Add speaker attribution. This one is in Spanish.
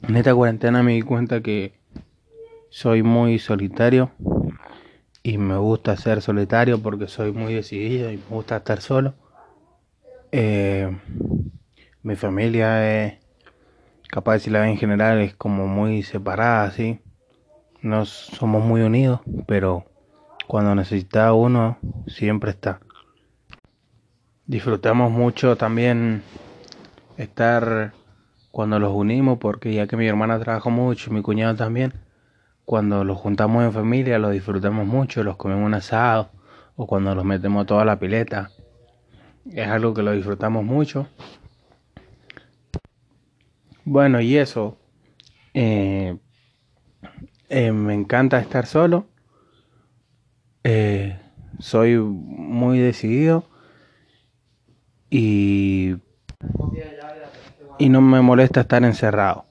Speaker 1: En esta cuarentena me di cuenta que soy muy solitario y me gusta ser solitario porque soy muy decidido y me gusta estar solo. Eh, Mi familia es, capaz de si la ve en general, es como muy separada, así. No somos muy unidos, pero cuando necesita uno, siempre está. Disfrutamos mucho también estar cuando los unimos, porque ya que mi hermana trabaja mucho y mi cuñado también, cuando los juntamos en familia los disfrutamos mucho, los comemos un asado o cuando los metemos toda la pileta. Es algo que lo disfrutamos mucho. Bueno, y eso, eh, me encanta estar solo, eh, soy muy decidido y, y no me molesta estar encerrado.